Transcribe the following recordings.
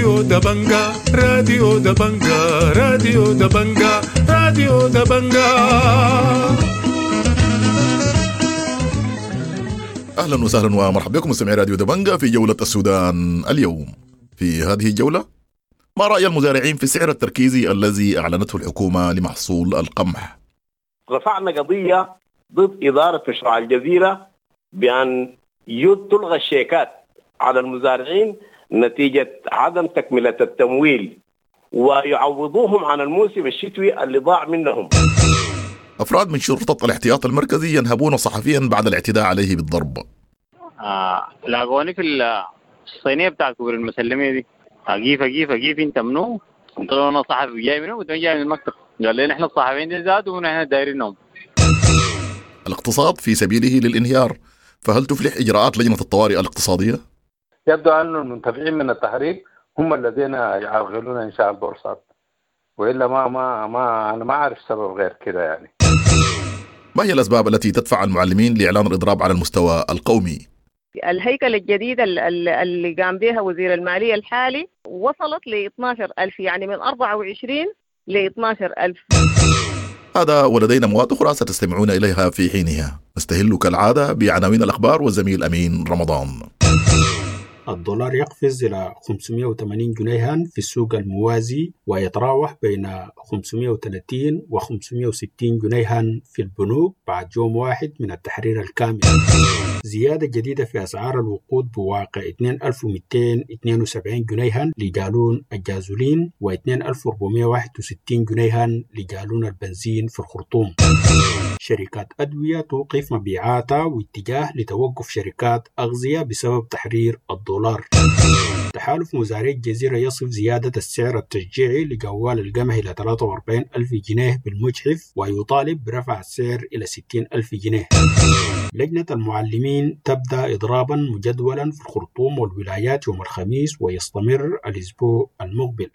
راديو دبنجا راديو دبنجا راديو دبنجا راديو دبنجا. أهلا وسهلا ومرحبا بكم مستمعي راديو دبنجا في جولة السودان اليوم. في هذه الجولة، ما رأي المزارعين في السعر التركيزي الذي أعلنته الحكومة لمحصول القمح؟ رفعنا قضية ضد إدارة مشروع الجزيرة بأن تلغى الشيكات على المزارعين نتيجة عدم تكملة التمويل ويعوضوهم عن الموسم الشتوي اللي ضاع منهم. أفراد من شرطة الاحتياط المركزي ينهبون صحفيا بعد الاعتداء عليه بالضرب. لاقوني في الصينية بتاع كبر المسلمية دي. أجيف انت منو؟ قلت له أنا صحفي جاي منو؟ قلت له جاي من المكتب. قال لي نحن الصحفيين دي زادوا ونحن دايرينهم. الاقتصاد في سبيله للانهيار، فهل تفلح إجراءات لجنة الطوارئ الاقتصادية؟ يبدو أن المنتفعين من التحريك هم الذين يعرقلون إنشاء البورصات، وإلا أنا ما أعرف سبب غير كده يعني. ما هي الأسباب التي تدفع المعلمين لإعلان الإضراب على المستوى القومي؟ الهيكل الجديد اللي قام بها وزير المالية الحالي وصلت ل 12,000، يعني من 24 ل 12,000. هذا ولدينا مواد أخرى ستستمعون إليها في حينها. نستهل كالعادة بعناوين الأخبار والزميل أمين رمضان. الدولار يقفز إلى 580 جنيها في السوق الموازي، ويتراوح بين 530 و 560 جنيها في البنوك بعد يوم واحد من التحرير الكامل. زيادة جديدة في أسعار الوقود بواقع 2272 جنيها لجالون الجازولين و 2461 جنيها لجالون البنزين في الخرطوم. شركات أدوية توقف مبيعاتها واتجاه لتوقف شركات أغذية بسبب تحرير الدولار. تحالف مزارعي الجزيرة يصف زيادة السعر التشجيعي لجوال القمح إلى 43,000 جنيه بالمجحف، ويطالب برفع السعر إلى 60,000 جنيه. لجنة المعلمين تبدأ إضرابا مجدولا في الخرطوم والولايات يوم الخميس ويستمر الأسبوع المقبل.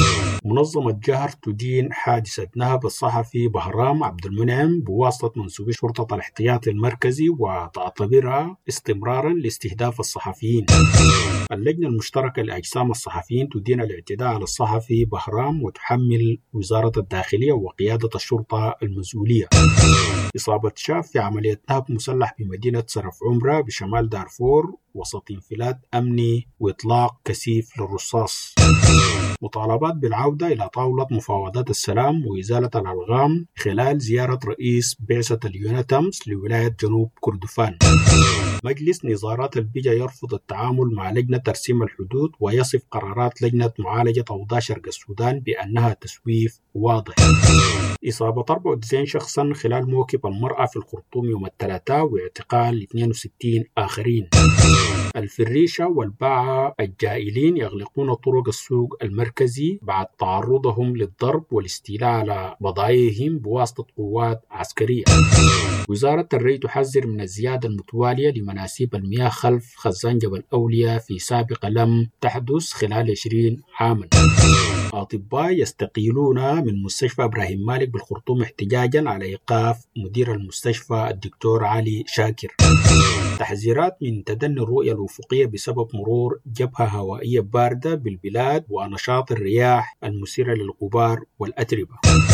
منظمة جهر تدين حادثة نهب الصحفي بهرام عبد المنعم بواسطة منسوبي شرطة الاحتياط المركزي وتعتبرها استمرارا لاستهداف الصحفيين. اللجنة المشتركة لأجسام الصحفيين تدين الاعتداء على الصحفي بهرام وتحمل وزارة الداخلية وقيادة الشرطة المسؤولية. إصابة شاب في عملية نهب مسلح بمدينة سرف عمرة بشمال دارفور وسط انفلات أمني وإطلاق كثيف للرصاص. مطالبات بالعودة إلى طاولة مفاوضات السلام وإزالة الألغام خلال زيارة رئيس بعثة اليونتمس لولاية جنوب كردفان. مجلس نظارات البيجا يرفض التعامل مع لجنة ترسيم الحدود ويصف قرارات لجنة معالجة أوضاع شرق السودان بأنها تسويف واضح. إصابة 94 شخصا خلال موكب المرأة في الخرطوم يوم الثلاثاء واعتقال 62 آخرين. الفريشة والباعة الجائلين يغلقون طرق السوق المركزي بعد تعرضهم للضرب والاستيلاء على بضائعهم بواسطة قوات عسكرية. وزارة الري تحذر من الزيادة المتوالية لمناسيب المياه خلف خزان جبل أولياء في سابقة لم تحدث خلال 20 عاما. أطباء يستقيلون من مستشفى إبراهيم مالك بالخرطوم احتجاجا على إيقاف مدير المستشفى الدكتور علي شاكر. تحذيرات من تدني الرؤية الأفقية بسبب مرور جبهة هوائية باردة بالبلاد ونشاط الرياح المثيرة للغبار والأتربة.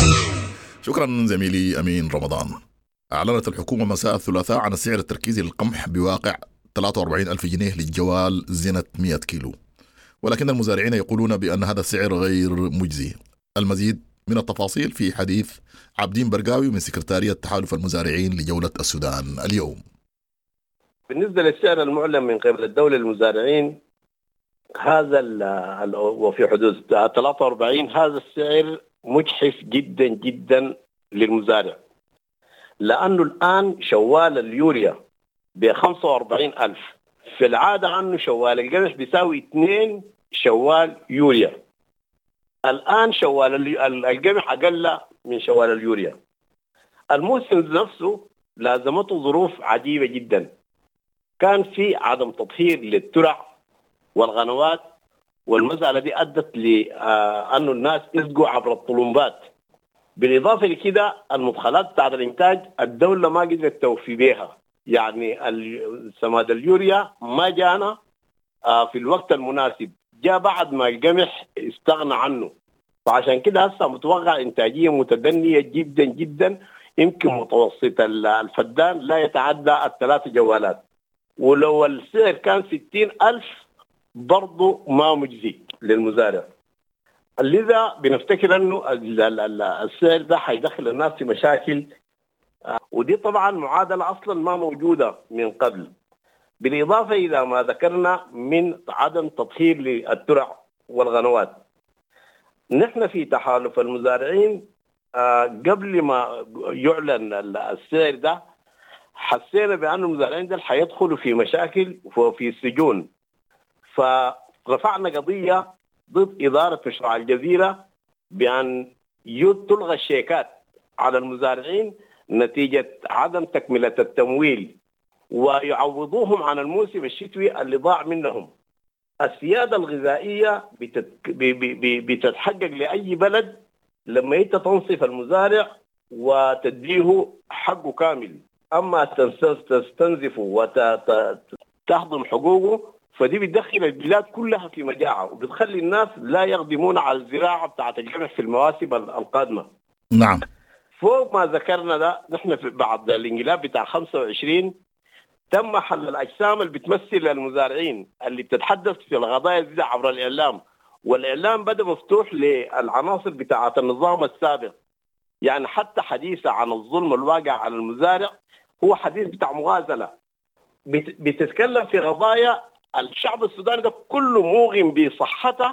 شكرا زميلي أمين رمضان. أعلنت الحكومة مساء الثلاثاء عن السعر التركيزي للقمح بواقع 43,000 جنيه للجوال زينة 100 كيلو، ولكن المزارعين يقولون بأن هذا السعر غير مجزي. المزيد من التفاصيل في حديث عبدين برقاوي من سكرتارية تحالف المزارعين لجولة السودان اليوم. بالنسبة للسعر المعلن من قبل الدولة للمزارعين هذا وفي حدود 43، هذا السعر مجحف جدا جدا للمزارع، لأنه الآن شوال اليوريا ب45,000. في العادة عنه شوال القمح بيساوي 2 شوال يوريا. الآن شوال القمح أقل من شوال اليوريا. الموسم نفسه لازمته ظروف عجيبة جدا، كان في عدم تطهير للترع والغنوات، والمسألة دي أدت لأنه الناس يسقوا عبر الطلمبات. بالإضافة لكده المدخلات بتاعت الإنتاج الدولة ما قدرت توفي بها، يعني سماد اليوريا ما جانا في الوقت المناسب، جاء بعد ما القمح استغنى عنه، فعشان كده هسه متوقع إنتاجية متدنية جدا جدا. يمكن متوسط الفدان لا يتعدى 3 جوالات، ولو السعر كان 60,000 برضه ما مجزي للمزارع. لذا بنفتكر أنه السعر ده حيدخل الناس في مشاكل، ودي طبعا معادلة أصلا ما موجودة من قبل، بالإضافة إلى ما ذكرنا من عدم تطهير للترع والغنوات. نحن في تحالف المزارعين قبل ما يعلن السعر ده حسينا بأن المزارعين ده حيدخلوا في مشاكل وفي السجون، فرفعنا قضية ضد إدارة مشروع الجزيرة بأن تلغى الشيكات على المزارعين نتيجة عدم تكملة التمويل، ويعوضوهم عن الموسم الشتوي اللي ضاع منهم. السيادة الغذائية بتتحقق لأي بلد لما انت تنصف المزارع وتديه حقه كامل، اما تستنزفه وتهضم حقوقه فدي بتدخل البلاد كلها في مجاعة، وبتخلي الناس لا يقدمون على الزراعة بتاعت القمح في المواسم القادمة. نعم. فوق ما ذكرنا ده، نحن بعد الانقلاب بتاع 25 تم حل الأجسام اللي بتمثل المزارعين اللي بتتحدث في القضايا دي عبر الإعلام، والإعلام بدأ مفتوح للعناصر بتاعة النظام السابق. يعني حتى حديثة عن الظلم الواقع على المزارع هو حديث بتاع مغازلة، بتتكلم في قضايا الشعب السوداني ده كله موغم بصحته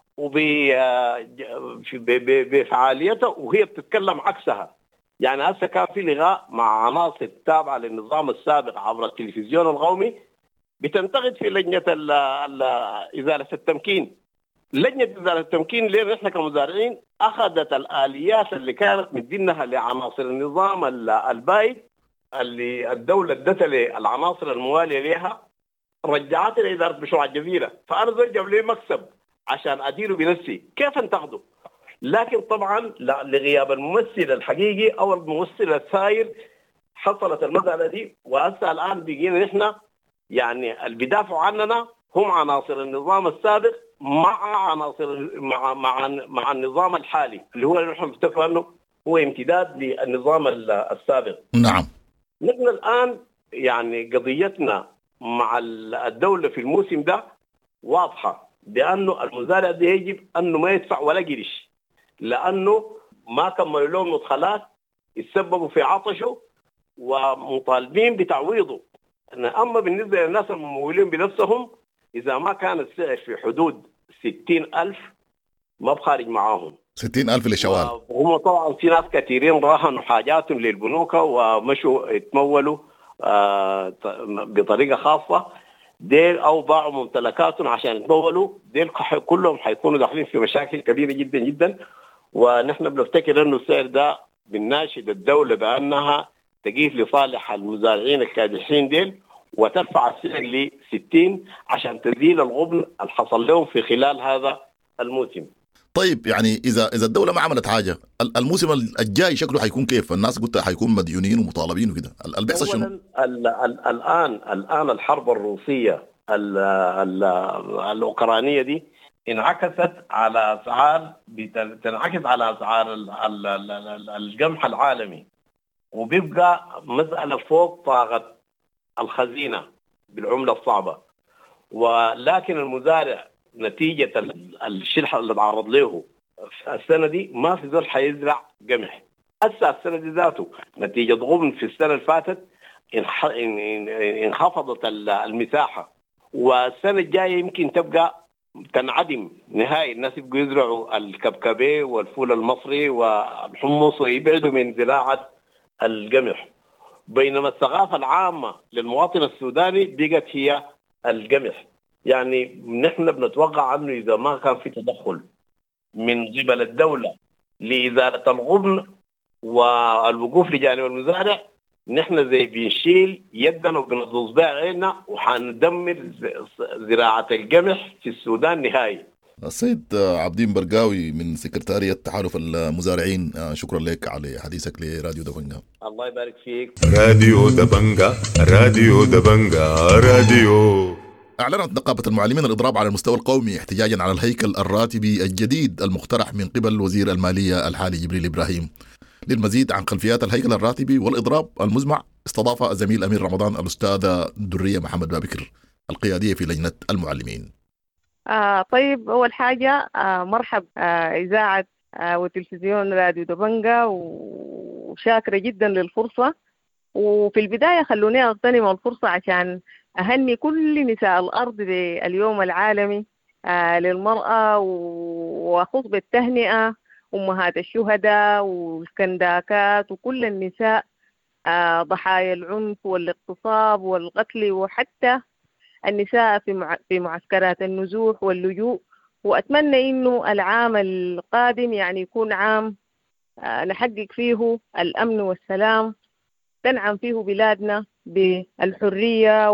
وبفعاليته، وهي بتتكلم عكسها. يعني هسه كان في لغاء مع عناصر تابعة للنظام السابق عبر التلفزيون القومي بتنتقد في لجنة إزالة التمكين. لجنة إزالة التمكين ليه نحن كمزارعين أخذت الآليات اللي كانت مدينها لعناصر النظام البايد اللي الدولة ادتها للعناصر الموالية لها، رجعت لإدارة مشروع الجزيرة. فأنا زي جاب لي مكسب عشان أديره بنفسي، كيف انتقده؟ لكن طبعا لغياب الممثل الحقيقي أو الممثل الثاير حصلت المسألة دي. وهسه الآن بيجينا نحن يعني اللي بيدافعوا عننا هم عناصر النظام السابق مع عناصر مع النظام الحالي اللي هو نحن بنفتكر انه هو امتداد للنظام السابق. نعم. نحن الان يعني قضيتنا مع الدولة في الموسم ده واضحة، بأنه المزارع ده يجب أنه ما يدفع ولا قرش، لأنه ما كملوا لهم مدخلات، يتسببوا في عطشه ومطالبين بتعويضه. أما بالنسبة للناس الممولين بنفسهم إذا ما كان السعر في حدود 60,000 ما بخارج معاهم. 60,000 لشوال. وهم طبعا في ناس كثيرين راهنوا حاجاتهم للبنوك ومشوا يتمولوا بطريقة خاصة ديل أو باعوا ممتلكاتهم عشان يتمولوا ديل، كلهم حيكونوا داخلين في مشاكل كبيرة جدا جدا. ونحن بنفتكر أنه السعر ده بنناشد الدولة بأنها تقيف لصالح المزارعين الكادحين ديل وترفع السعر ل 60 عشان تزيل الغبن اللي حصل لهم في خلال هذا الموسم. طيب يعني إذا الدولة ما عملت حاجة الموسم الجاي شكله حيكون كيف؟ الناس قلت حيكون مديونين ومطالبين وكده. البيحصل شنو؟ الآن الحرب الروسية الأوكرانية دي انعكست على أسعار، تنعكس على أسعار القمح العالمي، وبيبقى مسألة فوق طاقة الخزينة بالعملة الصعبة. ولكن المزارع نتيجة الشلح اللي تعرض له السنة دي ما في زول حيزرع قمح. هسه السنة دي ذاته نتيجة غبن في السنة اللي فاتت انخفضت المساحة، والسنة الجاية يمكن تبقى تنعدم نهائي. الناس يبقوا يزرعوا الكبكبي والفول المصري والحمص ويبعدوا من زراعة القمح، بينما الثقافة العامة للمواطن السوداني بقت هي القمح. يعني نحن بنتوقع أنه إذا ما كان في تدخل من قبل الدولة لإزالة الغبن والوقوف لجانب المزارع، نحن زي بنشيل يدنا وبنضغط بها عيننا وحندمر زراعة القمح في السودان نهائي. السيد عبدين برقاوي من سكرتارية تحالف المزارعين، شكرا لك على حديثك لراديو دبنجا. الله يبارك فيك. راديو دبنجا، راديو دبنجا، راديو أعلنت نقابة المعلمين الإضراب على المستوى القومي احتجاجا على الهيكل الراتبي الجديد المقترح من قبل وزير المالية الحالي جبريل إبراهيم. للمزيد عن خلفيات الهيكل الراتبي والإضراب المزمع استضاف الزميل أمين رمضان الأستاذة درية محمد بابكر القيادية في لجنة المعلمين. طيب، أول حاجة مرحب إذاعة وتلفزيون راديو دبنجة، وشاكرة جدا للفرصة. وفي البداية خلوني أغتنم الفرصة عشان أهني كل نساء الأرض باليوم العالمي للمرأة، وأخص بالتهنئة أمهات الشهداء والكنداكات وكل النساء ضحايا العنف والاغتصاب والقتل، وحتى النساء في معسكرات النزوح واللجوء. وأتمنى إنه العام القادم يعني يكون عام نحقق فيه الأمن والسلام، تنعم فيه بلادنا بالحرية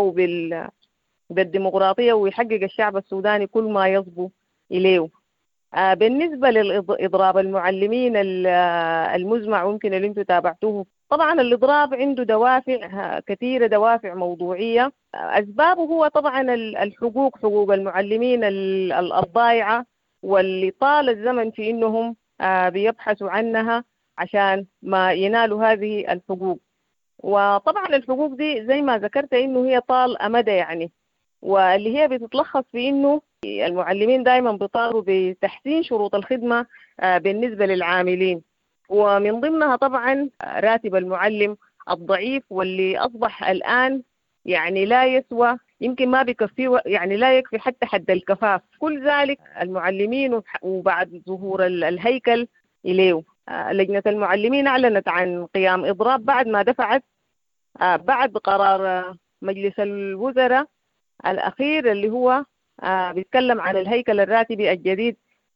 وبالديمقراطية، ويحقق الشعب السوداني كل ما يصبو إليه. بالنسبة للإضراب المعلمين المزمع، ويمكن اللي انتم تابعتوه، طبعا الإضراب عنده دوافع كثيرة، دوافع موضوعية. أسبابه هو طبعا حقوق المعلمين الضائعة، واللي طال الزمن في إنهم بيبحثوا عنها عشان ما ينالوا هذه الحقوق. وطبعا الحقوق دي زي ما ذكرت إنه هي طال أمدى يعني، واللي هي بتتلخص في إنه المعلمين دائما بيطالبوا بتحسين شروط الخدمة بالنسبة للعاملين، ومن ضمنها طبعا راتب المعلم الضعيف، واللي أصبح الآن يعني لا يسوى، يمكن ما بيكفيه، يعني لا يكفي حتى حد الكفاف. كل ذلك المعلمين وبعد ظهور الهيكل إليه. لجنة المعلمين أعلنت عن قيام إضراب بعد ما دفعت بعد قرار مجلس الوزراء الأخير اللي هو بيتكلم عن الهيكل الراتبي الجديد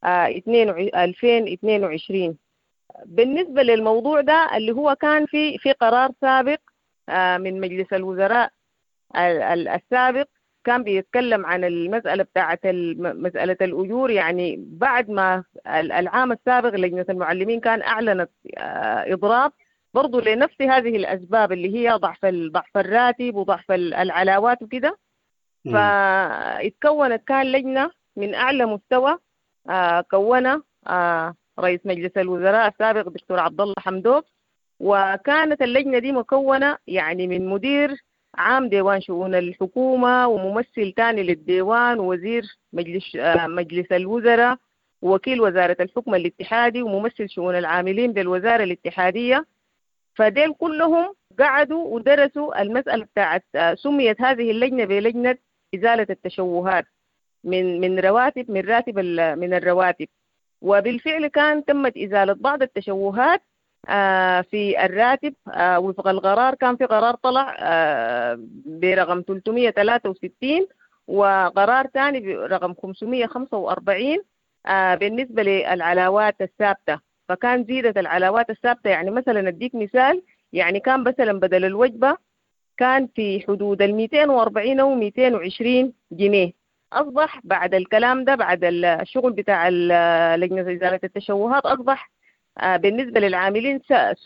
2022. بالنسبة للموضوع ده اللي هو كان في قرار سابق من مجلس الوزراء السابق كان بيتكلم عن المسألة بتاعة مسألة الأجور. يعني بعد ما العام السابق لجنة المعلمين كان أعلنت إضراب برضو لنفس هذه الأسباب اللي هي ضعف الراتب وضعف العلاوات وكده. فاتكونت كان لجنة من أعلى مستوى كونها رئيس مجلس الوزراء السابق دكتور عبد الله حمدوك، وكانت اللجنة دي مكونة يعني من مدير عام ديوان شؤون الحكومة، وممثل تاني للديوان، ووزير مجلس الوزراء، ووكيل وزارة الحكم الاتحادي، وممثل شؤون العاملين بالوزارة الاتحادية. فديل كلهم قعدوا ودرسوا المسألة بتاعت سميت هذه اللجنة بلجنة إزالة التشوهات من الرواتب. وبالفعل كان تمت إزالة بعض التشوهات في الراتب وفق القرار. كان في قرار طلع برقم 363 وقرار ثاني برقم 545 بالنسبة للعلاوات الثابتة. فكان زيدت العلاوات الثابتة، يعني مثلا أديك مثال، يعني كان مثلا بدل الوجبة كان في حدود 240 أو 220 جنيه، أصبح بعد الكلام ده بعد الشغل بتاع لجنة إزالة التشوهات أصبح بالنسبة للعاملين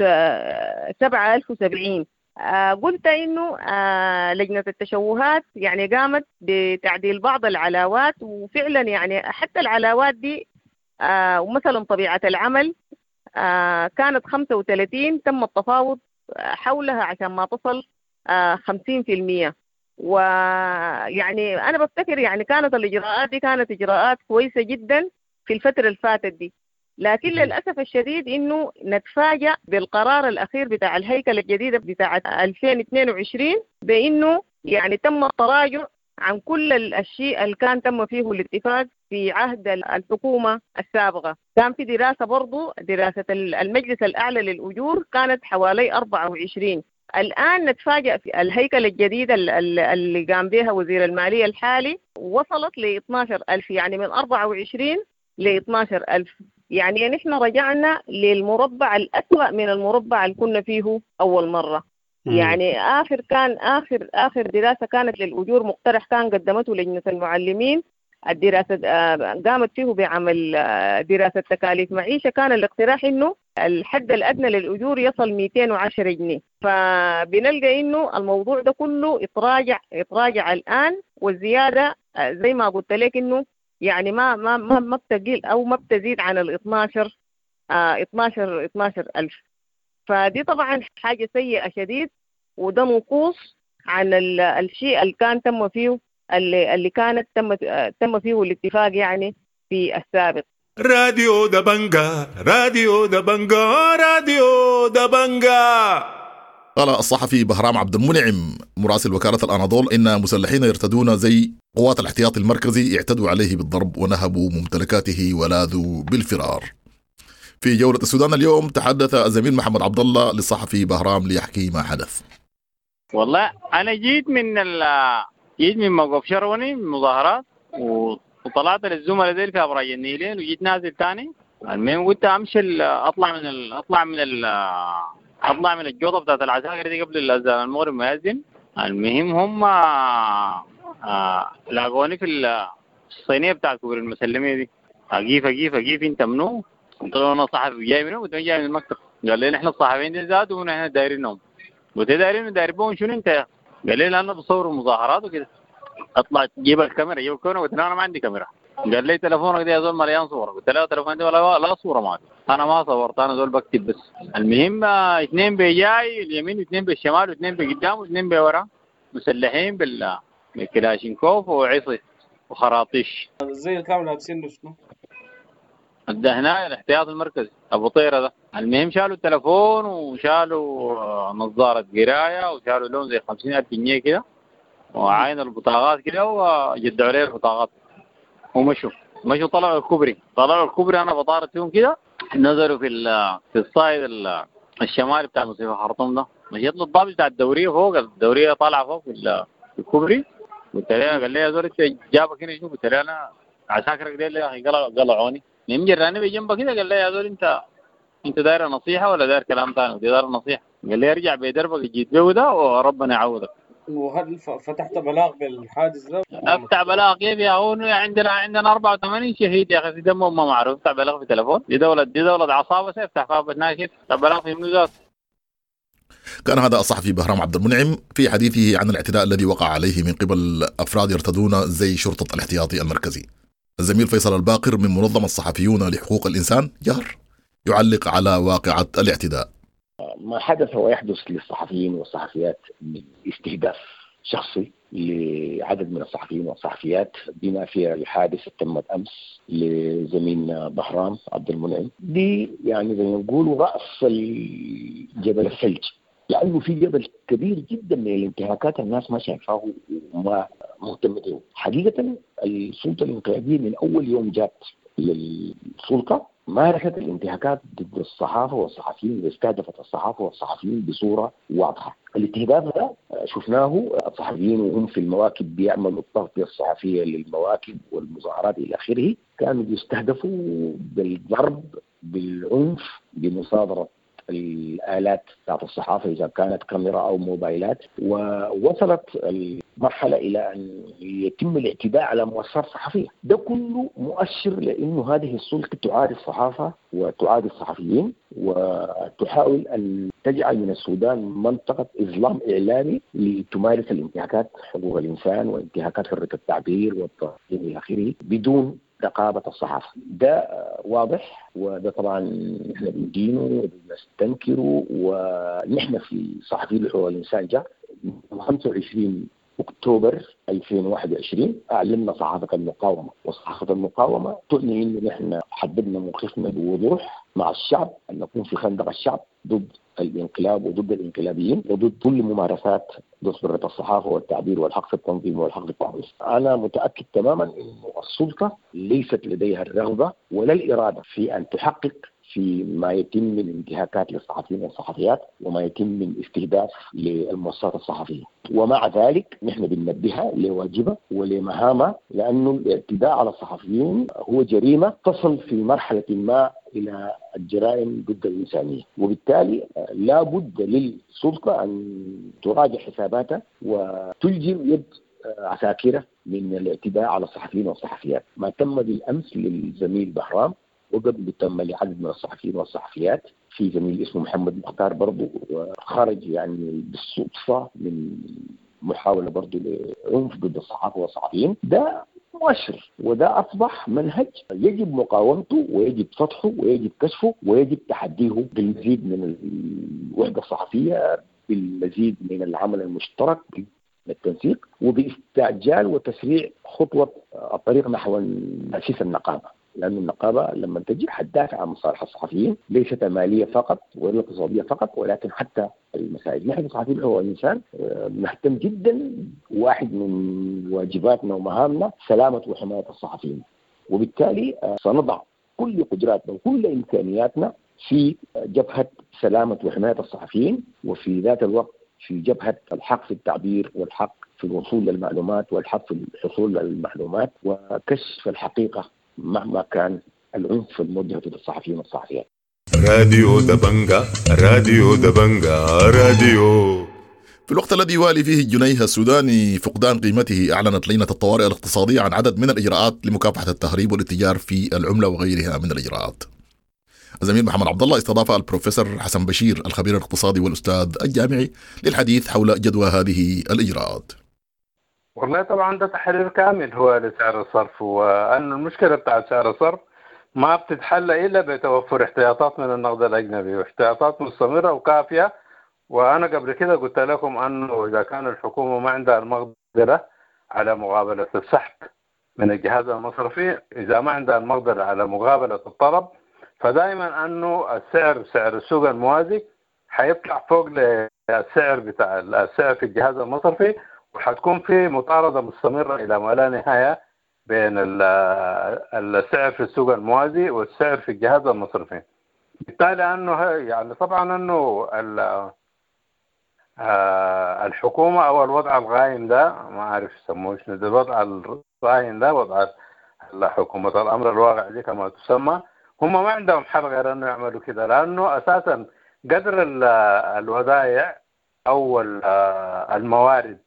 7070. قلت إنه لجنة التشوهات يعني قامت بتعديل بعض العلاوات، وفعلا يعني حتى العلاوات دي ومثلا طبيعة العمل كانت 35 تم التفاوض حولها عشان ما تصل 50%. ويعني أنا بفتكر يعني كانت الإجراءات دي كانت إجراءات كويسة جدا في الفترة اللي فاتت دي، لكن للأسف الشديد إنه نتفاجأ بالقرار الأخير بتاع الهيكل الجديدة بتاع 2022 بإنه يعني تم التراجع عن كل الشيء اللي كان تم فيه الاتفاق في عهد الحكومة السابقة. كان في دراسة برضو، دراسة المجلس الأعلى للأجور كانت حوالي 24. الآن نتفاجأ في الهيكل الجديد اللي قام بها وزير المالية الحالي وصلت ل 12,000، يعني من 24 ل 12,000. يعني نحن رجعنا للمربع الأسوأ من المربع اللي كنا فيه أول مرة. يعني آخر دراسة كانت للأجور مقترح كان قدمته لجنة المعلمين. الدراسة قامت فيه بعمل دراسة تكاليف معيشة. كان الاقتراح إنه الحد الأدنى للأجور يصل 210 جنيه. فبنلقى إنه الموضوع ده كله يتراجع الآن، والزيادة زي ما قلت لك إنه يعني ما بتقل أو ما بتزيد عن ال 12,000. فدي طبعا حاجة سيئة شديد، وده نقوص عن الشيء اللي كان تم فيه اللي كانت تم فيه الاتفاق يعني في السابق. راديو دبنجا راديو دبنجا راديو دبنجا. قال الصحفي بهرام عبد المنعم مراسل وكالة الأناضول إن مسلحين يرتدون زي قوات الاحتياط المركزي اعتدوا عليه بالضرب ونهبوا ممتلكاته ولاذوا بالفرار. في جولة السودان اليوم تحدث الزميل محمد عبد الله للصحفي بهرام ليحكي ما حدث. والله أنا جيت من موقف شروني من مظاهرات، وطلعت للزملاء ديل في أبراج النيلين، وجيت نازل تاني. المهم قلت أمشي أطلع من الجوطة بتاعت العساكر دي قبل الأذان المغرب ما يأذن. المهم هم لاقوني في الصينية بتاعت كبر المسلمية دي. أجيف أنت منو؟ قلت له أنا صحفي جاي منو؟ قلت له جاي من المكتب. قال لي نحن الصحفيين دي زادوا ونحن دايرينهم. قلت له دايرين شنو أنت؟ قال لي لأنه بصور مظاهرات وكده. اطلع جيب الكاميرا قلت له انا ما عندي كاميرا. قال لي تليفونك ده يا زول مليان صور. قلت له تليفوني ده لا صوره ما انا ما صورت، انا زول بكتب بس. المهم اثنين بجاي اليمين واثنين بالشمال واثنين بقدام واثنين بورا، مسلحين بالكلاشينكوف وعصي وخراطيش. زي الكامل لابسين شنو؟ ده هنا الاحتياط المركزي ابو طيره ده. المهم شالوا التليفون وشالوا نظاره قرايه وشالوا لهم زي 50,000 جنيه كده، وعاين البطاقات كده وجدوا عليه البطاقات ومشوا طلعوا الكوبري. انا بطارت فيهم كده، نزلوا في الصايد الشمالي بتاع مصيف خرطوم ده. مشيت للضابط بتاع الدوريه فوق، الدوريه طالعه فوق في الكوبري. قلت له قال لي يا زول انت جابك هنا شنو؟ قلت له انا عساكرك ديل يا اخي قلعوني. نيم جراني بجنبه كده قال لي يا زول انت داير نصيحه ولا داير كلام ثاني؟ قلت له داير نصيحه. قال لي ارجع بدربك جيت به ده وربنا يعوضك. وهل فتحت بلاغ بالحادث ده؟ افتح بلاغ كيف يا اخوي؟ عندنا 84 شهيد يا اخي، دمهم ما معروف. افتح بلاغ في تليفون؟ دي دولة عصابة سيفتح فيها بتناقش كيف؟ افتح بلاغ في منو؟ كان هذا الصحفي بهرام عبد المنعم في حديثه عن الاعتداء الذي وقع عليه من قبل أفراد يرتدون زي شرطة الاحتياطي المركزي. الزميل فيصل الباقر من منظمة الصحفيون لحقوق الإنسان جهر يعلق على واقعة الاعتداء. ما حدث ويحدث للصحفيين والصحفيات من استهداف شخصي لعدد من الصحفيين والصحفيات بما فيها الحادثة تمت أمس لزميلنا بهرام عبد المنعم، دي يعني زي ما نقولوا رأس الجبل الثلج، لأنه في جبل كبير جدا من الانتهاكات الناس ما شايفاه وما مهتمة به. حقيقة السلطة الانقلابية من أول يوم جات للسلطة مارست الانتهاكات ضد الصحافة والصحفيين واستهدفت الصحافة والصحفيين بصورة واضحة. الاستهداف ده شفناه الصحفيين وهم في المواكب بيعملوا التغطية الصحفية للمواكب والمظاهرات إلى آخره، كانوا يستهدفوا بالضرب بالعنف بمصادرة الآلات بتاعت الصحافة إذا كانت كاميرا أو موبايلات، ووصلت المرحلة إلى أن يتم الاعتداء على مؤسسات صحفية. ده كله مؤشر لأنه هذه السلطة تعادي الصحافة وتعادي الصحفيين وتحاول أن تجعل من السودان منطقة إظلام إعلامي لتمارس الانتهاكات حقوق الإنسان وانتهاكات حرية التعبير والتنظيم إلى آخره بدون رقابة الصحافة. ده واضح، وده طبعا نحن بندينه وبنستنكره. ونحن في صحفيين حقوق الإنسان جاء 25 أكتوبر 2021 أعلننا صحافة المقاومة، وصحافة المقاومة تعني إنه نحن حددنا موقفنا بوضوح مع الشعب أن نكون في خندق الشعب ضد الانقلاب وضد الانقلابيين وضد كل ممارسات ضد حرية الصحافة والتعبير والحق في التنظيم والحق في التعبير. أنا متأكد تماما أن السلطة ليست لديها الرغبة ولا الإرادة في أن تحقق في ما يتم من انتهاكات للصحفيين والصحفيات وما يتم من استهداف للمؤسسات الصحفية. ومع ذلك نحن بننبهها لواجبها ولمهامها، لأنه الاعتداء على الصحفيين هو جريمة تصل في مرحلة ما إلى الجرائم ضد الإنسانية، وبالتالي لا بد للسلطة أن تراجع حساباتها وتلجم يد عساكرة من الاعتداء على الصحفيين والصحفيات. ما تم بالأمس للزميل بهرام وقبل تم لعدد من الصحفيين والصحفيات في زميل اسمه محمد مختار برضه خرج يعني بالصدفة من محاولة برضه لعنف ضد الصحافة والصحفيين. ده مؤشر، وده أصبح منهج يجب مقاومته ويجب فتحه ويجب كشفه ويجب تحديه بالمزيد من الوحدة الصحفية، بالمزيد من العمل المشترك، بالتنسيق، وباستعجال وتسريع خطوة الطريق نحو تأسيس النقابة. لأن النقابة لما تجي حتدافع عن مصالح الصحفيين ليست مالية فقط ولا اقتصادية فقط، ولكن حتى المسائل. نحن الصحفيين هو الإنسان نهتم جدا، واحد من واجباتنا ومهامنا سلامة وحماية الصحفيين، وبالتالي سنضع كل قدراتنا وكل إمكانياتنا في جبهة سلامة وحماية الصحفيين، وفي ذات الوقت في جبهة الحق في التعبير والحق في الوصول للمعلومات والحق في الحصول للمعلومات وكشف الحقيقة مهما كان العنف الموجه ضد الصحفيين والصحفيات. راديو دبنجا، راديو دبنجا، راديو. في الوقت الذي يوالي فيه الجنيه السوداني فقدان قيمته، أعلنت لجنة الطوارئ الاقتصادية عن عدد من الإجراءات لمكافحة التهريب والاتجار في العملة وغيرها من الإجراءات. الزميل محمد عبد الله استضاف البروفيسور حسن بشير الخبير الاقتصادي والأستاذ الجامعي للحديث حول جدوى هذه الإجراءات. والله طبعا ده تحرير كامل هو لسعر الصرف، وأن المشكلة بتاعت سعر الصرف ما بتتحل إلا بتوفر احتياطات من النقد الأجنبي، واحتياطات مستمرة وكافية. وأنا قبل كده قلت لكم أنه إذا كان الحكومة ما عندها المقدرة على مقابلة السحب من الجهاز المصرفي، إذا ما عندها المقدرة على مقابلة الطلب، فدائما أنه سعر السوق الموازي حيطلع فوق السعر بتاع السعر في الجهاز المصرفي، وحتكون في مطاردة مستمرة إلى ما لا نهاية بين السعر في السوق الموازي والسعر في الجهاز المصرفي. بالتالي أنه يعني طبعا أنه الحكومة أو الوضع الغايم ده ما أعرف يسموه شنو، الوضع الغايم ده وضع حكومة الأمر الواقع دي كما تسمى، هم ما عندهم حل غير أنه يعملوا كده، لأنه أساسا قدر الودائع أو الموارد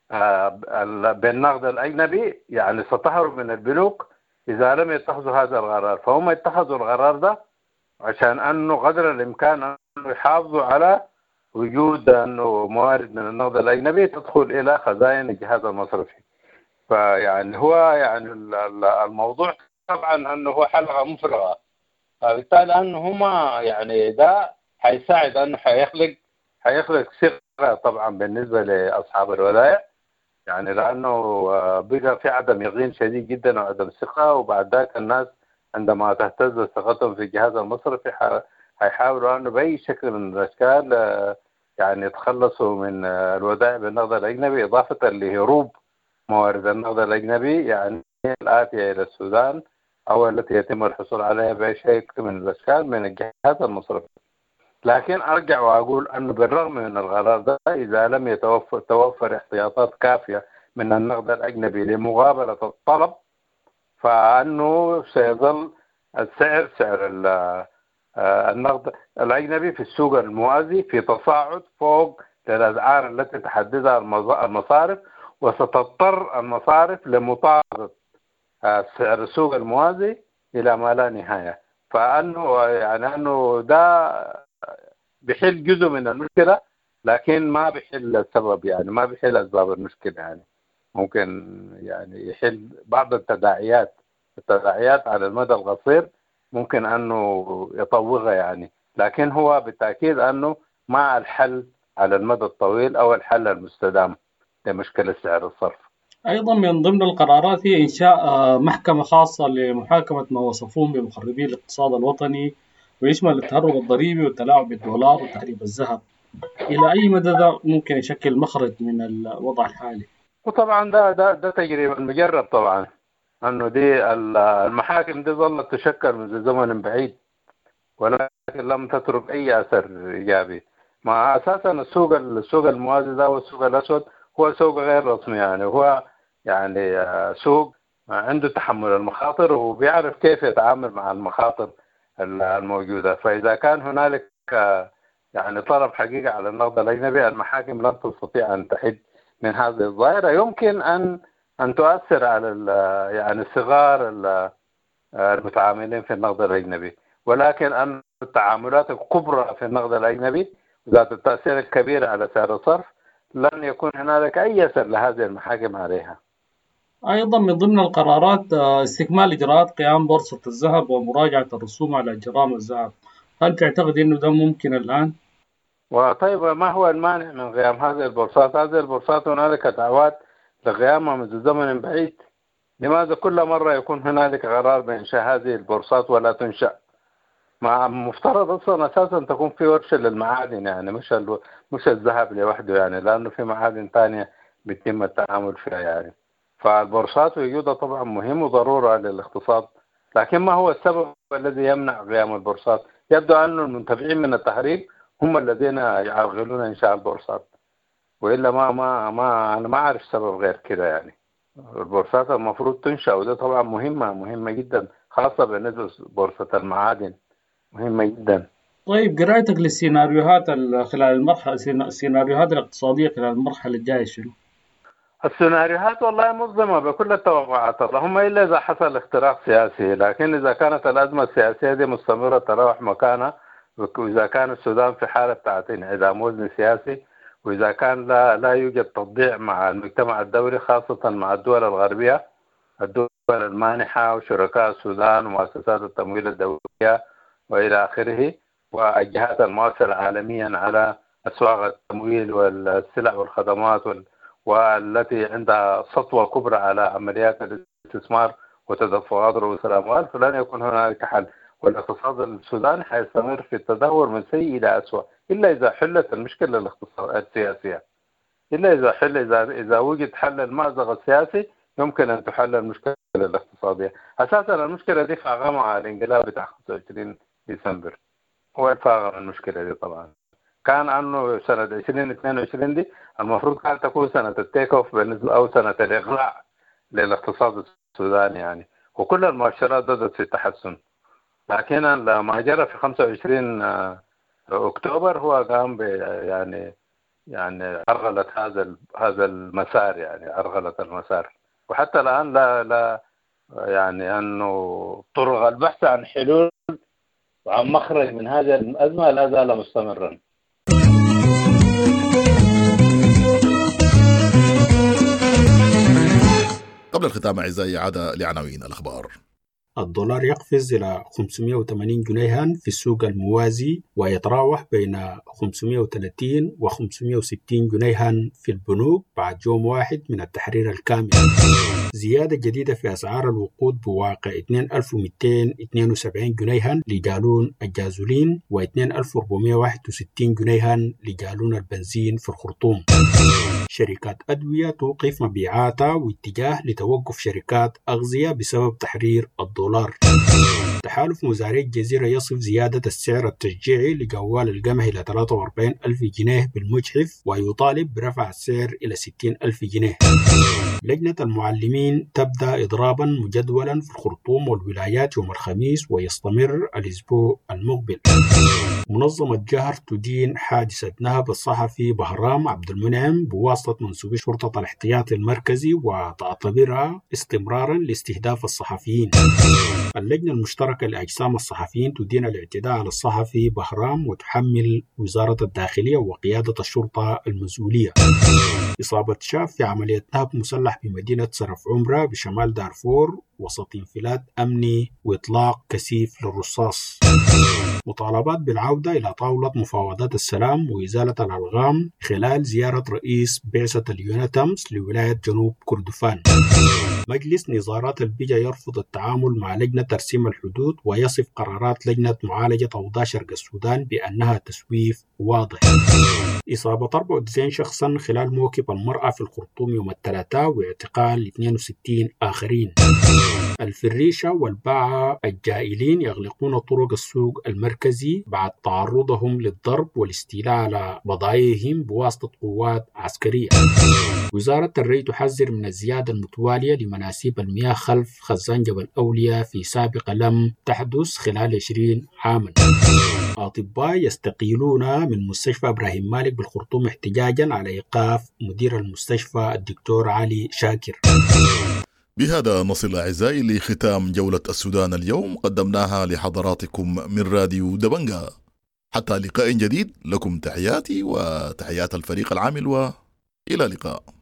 بالنقد الأجنبي يعني ستهرب من البنوك إذا لم يتخذوا هذا القرار. فهم اتخذوا القرار ده عشان أنه قدر الإمكان أنه يحافظوا على وجود أنه موارد من النقد الأجنبي تدخل إلى خزائن الجهاز المصرفي. فيعني هو يعني الموضوع طبعا أنه هو حلقة مفرغة، فبالتالي أنه هما يعني ده حيساعد أنه حيخلق ثقة طبعا بالنسبة لأصحاب الودائع، يعني لأنه بقى في عدم يقين شديد جدا وعدم ثقة، وبعد ذلك الناس عندما تهتز ثقتهم في الجهاز المصرفي هيحاولوا أنه بأي شكل من الأشكال يعني يتخلصوا من الودائع بالنقد الأجنبي، إضافة لهروب موارد النقد الأجنبي يعني الآتية إلى السودان أو التي يتم الحصول عليها بأي شكل من الأشكال من الجهاز المصرفي. لكن أرجع وأقول أنه بالرغم من القرار ده إذا لم توفر احتياطات كافية من النقد الأجنبي لمقابلة الطلب، فأنه سيظل سعر النقد الأجنبي في السوق الموازي في تصاعد فوق للأسعار التي تحددها المصارف، وستضطر المصارف لمطاردة سعر السوق الموازي إلى ما لا نهاية. فأنه يعني أنه ده بيحل جزء من المشكلة لكن ما بيحل السبب، يعني ما بيحل أسباب المشكلة، يعني ممكن يعني يحل بعض التداعيات على المدى القصير ممكن أنه يطوغها يعني، لكن هو بالتأكيد أنه ما الحل على المدى الطويل أو الحل المستدام لمشكلة سعر الصرف. أيضا من ضمن القرارات هي إنشاء محكمة خاصة لمحاكمة ما وصفوه بمخربي الاقتصاد الوطني، ويشمل التهرب الضريبي والتلاعب بالدولار وتهريب الذهب. إلى أي مدى ده ممكن يشكل مخرج من الوضع الحالي؟ وطبعا ده تجربة مجرب طبعا، أنه دي المحاكم دي ظلت تشكل منذ زمن بعيد ولكن لم تترك أي أثر إيجابي. مع أساسا السوق الموازي ده والسوق الأسود هو سوق غير رسمي، يعني هو يعني سوق عنده تحمل المخاطر وبيعرف كيف يتعامل مع المخاطر الموجودة. فإذا كان هنالك يعني طلب حقيقة على النقد الأجنبي، المحاكم لن تستطيع أن تحد من هذه الظاهرة. يمكن أن تؤثر على يعني صغار المتعاملين في النقد الأجنبي، ولكن التعاملات الكبرى في النقد الأجنبي ذات التأثير الكبير على سعر الصرف، لن يكون هنالك أي أثر لهذه المحاكم عليها. أيضا من ضمن القرارات استكمال إجراءات قيام بورصة الذهب ومراجعة الرسوم على جرام الذهب. هل تعتقد أنه ده ممكن الآن؟ وطيب ما هو المانع من قيام هذه البورصات؟ هذه البورصات هنالك دعوات لقيامها منذ زمن بعيد. لماذا كل مرة يكون هنالك قرار بإنشاء هذه البورصات ولا تنشأ؟ ما مفترض أصلا أساسا تكون في ورشة للمعادن، يعني مش الذهب لوحده، يعني لأنه في معادن ثانية بيتم التعامل فيها يعني. فالبورصات وجودها طبعا مهم وضرورة للاقتصاد، لكن ما هو السبب الذي يمنع قيام البورصات؟ يبدو أن المنتفعين من التحرير هم الذين يعرقلون إنشاء البورصات، وإلا أنا ما أعرف سبب غير كده يعني. البورصات المفروض تنشأ، وده طبعا مهمة جدا، خاصة بالنسبة لبورصة المعادن مهمة جدا. طيب قراءتك للسيناريوهات خلال المرحلة، السيناريوهات الاقتصادية خلال المرحلة الجاية شنو؟ السيناريوهات والله مظلمة بكل التوقعات، اللهم إلا إذا حصل اختراق سياسي، لكن إذا كانت الأزمة السياسية دي مستمرة تراوح مكانها، وإذا كان السودان في حالة بتاعت انعدام وزن سياسي، وإذا كان لا يوجد تطبيع مع المجتمع الدولي خاصة مع الدول الغربية، الدول المانحة وشركاء السودان ومؤسسات التمويل الدولية وإلى آخره، والجهات المؤثرة عالميا على أسواق التمويل والسلع والخدمات والتي عندها سطوة كبرى على عمليات الاستثمار وتدفقات رؤوس الأموال، فلن يكون هنالك حل، والاقتصاد السوداني حيستمر في التدهور من سيء إلى أسوأ، إلا إذا حلت المشكلة السياسية، إذا وجد حل المأزق السياسي يمكن أن تحل المشكلة الاقتصادية. أساسا المشكلة دي فاقمها الانقلاب بتاع 25 ديسمبر، هو الفاقم المشكلة دي. طبعا كان أنه سنة 2022 دي المفروض كانت تكون سنة التيك أوف بالنسبة أو سنة الإغلاق للاقتصاد السوداني يعني، وكل المؤشرات بدأت في التحسن، لكن ما جرى في 25 أكتوبر هو قام يعني أرغلت هذا المسار، يعني أرغلت المسار، وحتى الآن لا يعني أنه طرق البحث عن حلول وعن مخرج من هذه الأزمة لا زال مستمرا. قبل الختام أعزائي عادة لعناوين الأخبار. الدولار يقفز إلى 580 جنيها في السوق الموازي، ويتراوح بين 530 و 560 جنيها في البنوك بعد يوم واحد من التحرير الكامل. زيادة جديدة في أسعار الوقود بواقع 2272 جنيها لجالون الجازولين و 2461 جنيها لجالون البنزين في الخرطوم. شركات أدوية توقف مبيعاتها واتجاه لتوقف شركات أغذية بسبب تحرير الدولار. تحالف مزارعي الجزيرة يصف زيادة السعر التشجيعي لجوال القمح إلى 43,000 جنيه بالمجحف، ويطالب برفع السعر إلى 60,000 جنيه. لجنة المعلمين تبدأ إضرابا مجدولا في الخرطوم والولايات يوم الخميس ويستمر الأسبوع المقبل. منظمة جهر تدين حادثة نهب الصحفي بهرام عبد المنعم بواسطة منسوبي شرطة الاحتياطي المركزي وتعتبرها استمرارا لاستهداف الصحفيين. اللجنة المشتركة لأجسام الصحفيين تدين الاعتداء على الصحفي بهرام وتحمل وزارة الداخلية وقيادة الشرطة المسؤولية. إصابة شاب في عملية نهب مسلح بمدينة سرف عمرة بشمال دارفور وسط انفلات أمني وإطلاق كثيف للرصاص. مطالبات بالعودة إلى طاولة مفاوضات السلام وإزالة الألغام خلال زيارة رئيس بعثة اليونتمس لولاية جنوب كردفان. مجلس نظارات البيجا يرفض التعامل مع لجنة ترسيم الحدود ويصف قرارات لجنة معالجة أوضاع شرق السودان بأنها تسويف واضح. إصابة 94 شخصا خلال موكب المرأة في الخرطوم يوم الثلاثاء واعتقال 62 آخرين. الفريشة والباعة الجائلين يغلقون طرق السوق المركزي بعد تعرضهم للضرب والاستيلاء على بضائعهم بواسطة قوات عسكرية. وزارة الري تحذر من الزيادة المتوالية لمناسيب المياه خلف خزان جبل أولياء في سابقة لم تحدث خلال 20 عاما. أطباء يستقيلون من مستشفى إبراهيم مالك بالخرطوم احتجاجا على إيقاف مدير المستشفى الدكتور علي شاكر. بهذا نصل أعزائي لختام جولة السودان اليوم، قدمناها لحضراتكم من راديو دبنجة. حتى لقاء جديد، لكم تحياتي وتحيات الفريق العامل، وإلى اللقاء.